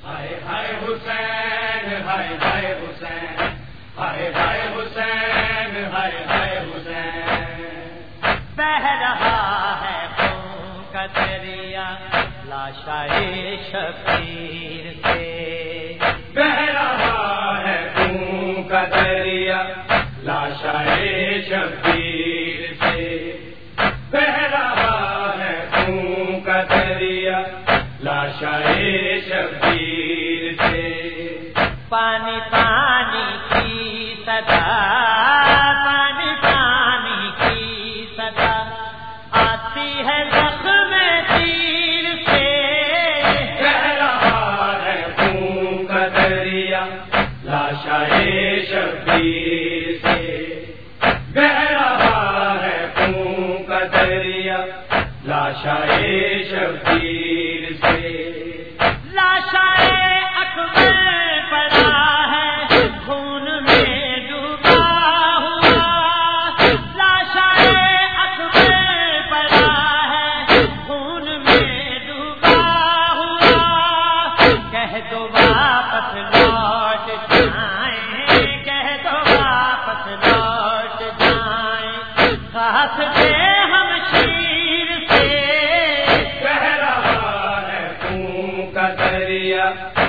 ہائے ہائے حسین، ہائے ہائے حسین، ہائے ہائے حسین، ہائے ہائے حسین۔ بہہ رہا ہے خون کا دریا لاشائے شبیر سے، بہہ رہا ہے خون کا دریا لاشائے شبیر سے، بہہ رہا ہے خون کا دریا لاشائے شبیر سے۔ پانی پانی کی صدا، پانی پانی کی صدا آتی ہے زخم تیر سے، بہہ رہا ہے خون کا دریا لاشائے شبیر سے، بہہ رہا ہے خون کا دریا لاشائے شبیر سے۔ لاشائے اکبر پڑا ہے خون میں ڈوبا ہوا، لاشائے اکبر پڑا ہے خون میں ڈوبا ہوا، کہہ دو واپس لوٹ جائیں، کہہ دو واپس لوٹ جائیں، خاص دے ہم شیر سے، بہہ رہا ہے خون کا دریا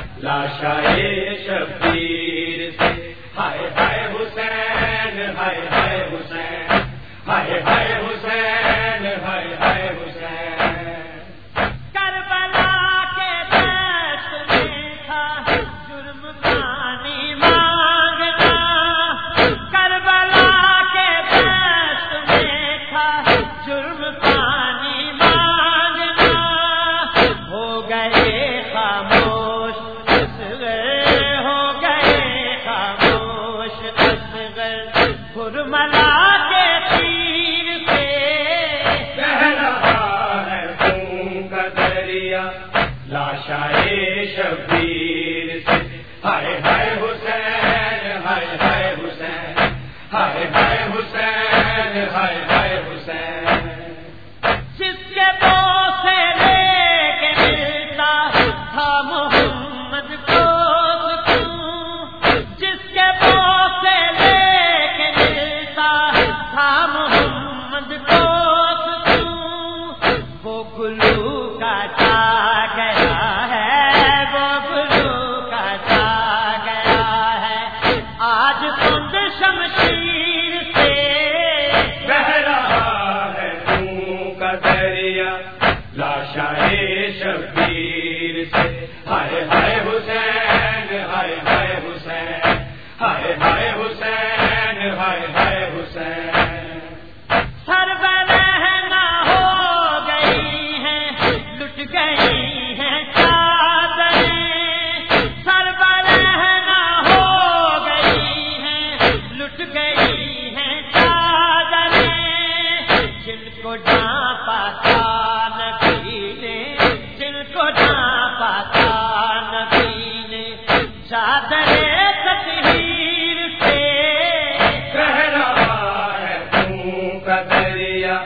لاشائے شبیر سے۔ ہائے ہائے حسین، ہائے ہائے حسین، ہائے ہائے حسین، ہائے ہائے حسین۔ کربلا کے دست میں تھا جرم پانی مانگنا، کربلا کے دست میں تھا جرم پانی مانگنا، ہو گئے خاموش اصغر، ہو گئے خاموش اصغر برملا کے تیر سے، بہہ رہا ہے خون کا دریا لاشائے شبیر سے۔ ہائے ہائے حسین، ہائے ہائے حسین، ہائے ہائے حسین، ہائے ہائے حسین۔ جس کے بوسے لے کے ملتا تھا محمد کو سکون، جس کے بوسے لے کے ملتا تھا محمد کو سکون، وہ گلو کا جا گیا ہے، وہ گلو کا جا گیا ہے آج تند شمشیر سے، بہہ رہا ہے خون کا دریا لاشائے شبیر سے۔ ہائے ہائے حسین، ہائے ہائے حسین، ہائے ہائے حسین، ہائے ہائے حسین۔ سر برہنہ ہو گئی ہیں، لٹ گئی ہیں چادریں، سر برہنہ ہو گئی ہیں، لٹ گئی ہیں چادریں، جن کو ڈھانپا تھا نبی نے، جن کو ڈھانپا تھا نبی نے چادر تطہیر سے، بہہ رہا ہے خون کا دریا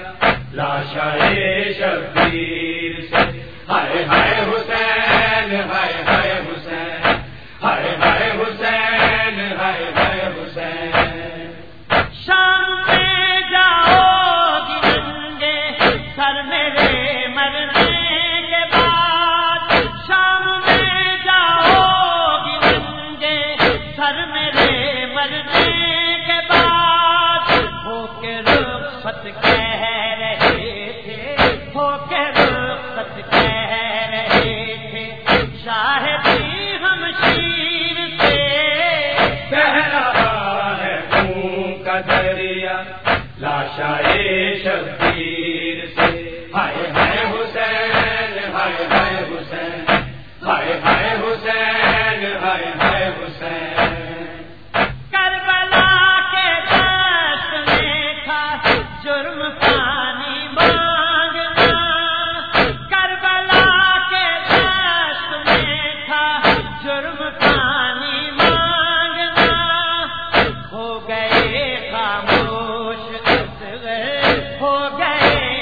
لاشائے شبیر سے۔ ہائے ہائے حسین، ہائے ہائے حسین، ہائے ہائے حسین، ہائے ہائے حسین۔ شام میں جاؤ گی ننگے سر میرے مرنے کے بعد، شام میں جاؤ گی ننگے سر میرے مرنے کے بعد، ہو کے رخصت کہہ رہے تھے، ہو کے رخصت کہہ رہے تھے شاہدی ہم شیر سے، بہہ رہا ہے خون کا دریا لاشائے شبیر سے۔ ہائے ہائے حسین، ہائے ہائے حسین، ہائے ہائے حسین، ہائے ہائے حسین۔ کربلا کے دست میں تھا جرم پانی مانگنا، کربلا کے دست میں تھا جرم پانی مانگنا، ہو گئے خاموش اصغر، ہو گئے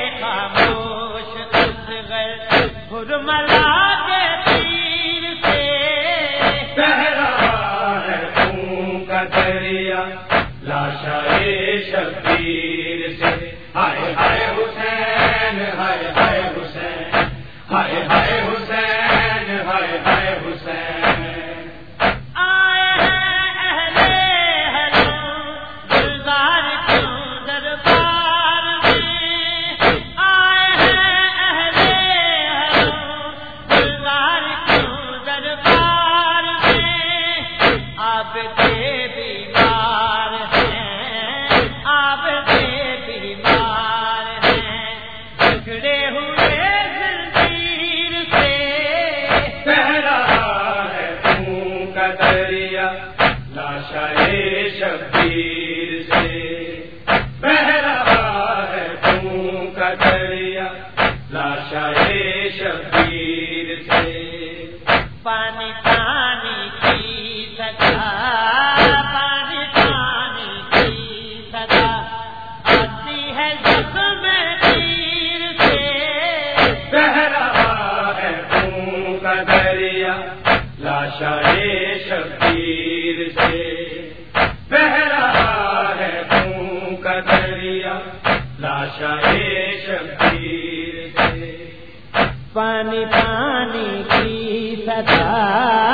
ہائے ہائے حسین آئے ہیں اہل حرم گلزار کیوں دربار میں، آئے ہیں اہل حرم گلزار کیوں دربار میں، آپ کے بیمار ہیں، آپ کے بیمار ہیں، جھگڑے ہوئے زنجیر سے، بہ رہا ہے خون کا دریا لاشائے شبیر سے، بہ رہا ہے خون کا دریا لاشائے شبیر سے، پانی پانی کی صدا، پانی پانی کی صدا آتی ہے زخم تیر سے، بہ رہا ہے خون کا دریا لاشائے شبیر سے، بہ رہا ہے خون کا دریا لاشائے شبیر سے، پانی پانی کی صدا